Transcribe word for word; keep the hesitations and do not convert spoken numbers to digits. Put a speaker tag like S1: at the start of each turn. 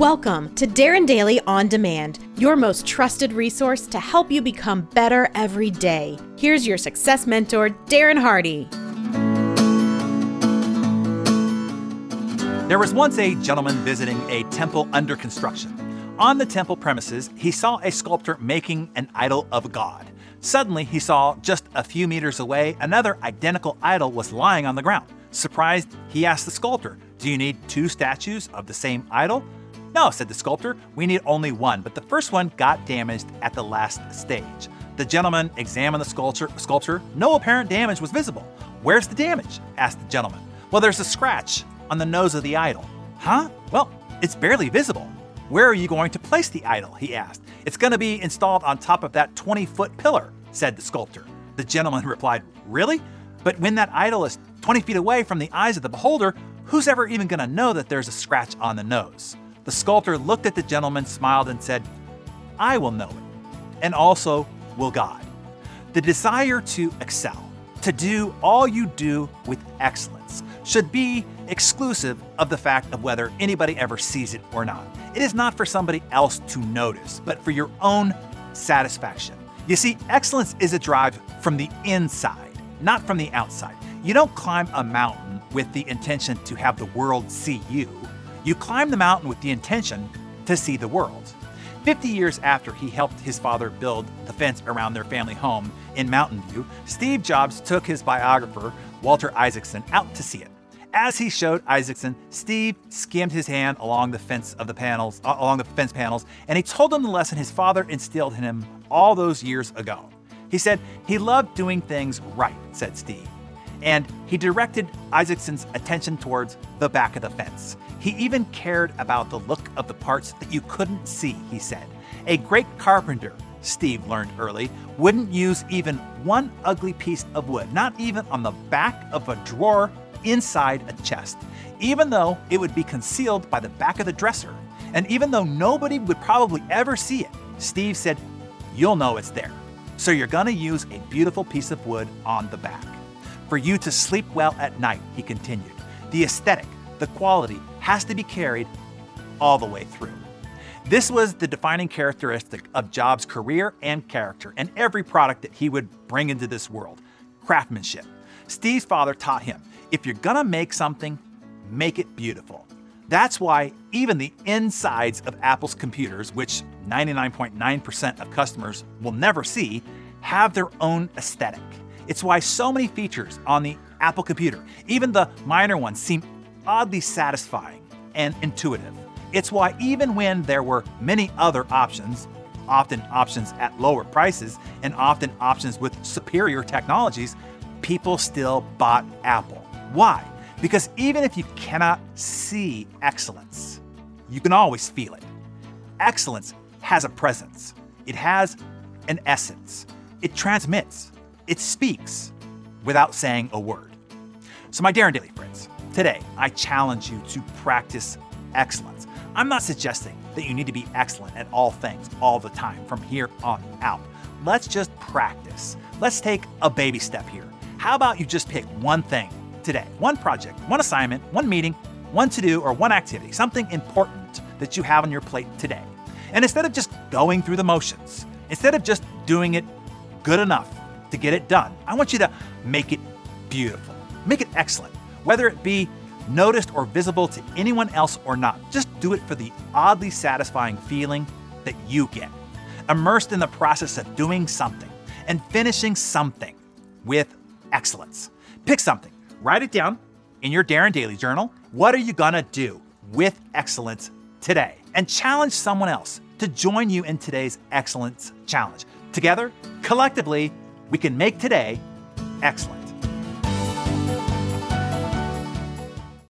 S1: Welcome to Darren Daily On Demand, your most trusted resource to help you become better every day. Here's your success mentor, Darren Hardy.
S2: There was once a gentleman visiting a temple under construction. On the temple premises, he saw a sculptor making an idol of a god. Suddenly, he saw just a few meters away, another identical idol was lying on the ground. Surprised, he asked the sculptor, "Do you need two statues of the same idol?" "No," said the sculptor, "we need only one, but the first one got damaged at the last stage." The gentleman examined the sculpture. sculpture. No apparent damage was visible. "Where's the damage?" asked the gentleman. "Well, there's a scratch on the nose of the idol." "Huh? Well, it's barely visible." "Where are you going to place the idol?" he asked. "It's going to be installed on top of that twenty-foot pillar," said the sculptor. The gentleman replied, "Really? But when that idol is twenty feet away from the eyes of the beholder, who's ever even going to know that there's a scratch on the nose?" The sculptor looked at the gentleman, smiled, and said, "I will know it, and also will God." The desire to excel, to do all you do with excellence, should be exclusive of the fact of whether anybody ever sees it or not. It is not for somebody else to notice, but for your own satisfaction. You see, excellence is a drive from the inside, not from the outside. You don't climb a mountain with the intention to have the world see you. You climb the mountain with the intention to see the world. Fifty years after he helped his father build the fence around their family home in Mountain View, Steve Jobs took his biographer, Walter Isaacson, out to see it. As he showed Isaacson, Steve skimmed his hand along the fence of the panels, uh, along the fence panels, and he told him the lesson his father instilled in him all those years ago. He said he loved doing things right, said Steve. And he directed Isaacson's attention towards the back of the fence. He even cared about the look of the parts that you couldn't see, he said. A great carpenter, Steve learned early, wouldn't use even one ugly piece of wood, not even on the back of a drawer inside a chest, even though it would be concealed by the back of the dresser. And even though nobody would probably ever see it, Steve said, "You'll know it's there. So you're gonna use a beautiful piece of wood on the back. For you to sleep well at night," he continued. "The aesthetic, the quality, has to be carried all the way through." This was the defining characteristic of Jobs' career and character and every product that he would bring into this world: craftsmanship. Steve's father taught him, if you're gonna make something, make it beautiful. That's why even the insides of Apple's computers, which ninety-nine point nine percent of customers will never see, have their own aesthetic. It's why so many features on the Apple computer, even the minor ones, seem oddly satisfying and intuitive. It's why even when there were many other options, often options at lower prices and often options with superior technologies, people still bought Apple. Why? Because even if you cannot see excellence, you can always feel it. Excellence has a presence. It has an essence. It transmits. It speaks without saying a word. So my Darren Daily friends, today I challenge you to practice excellence. I'm not suggesting that you need to be excellent at all things all the time from here on out. Let's just practice. Let's take a baby step here. How about you just pick one thing today, one project, one assignment, one meeting, one to-do, or one activity, something important that you have on your plate today. And instead of just going through the motions, instead of just doing it good enough to get it done, I want you to make it beautiful. Make it excellent, whether it be noticed or visible to anyone else or not. Just do it for the oddly satisfying feeling that you get. Immersed in the process of doing something and finishing something with excellence. Pick something, write it down in your Darren Daily journal. What are you gonna do with excellence today? And challenge someone else to join you in today's excellence challenge. Together, collectively, we can make today excellent.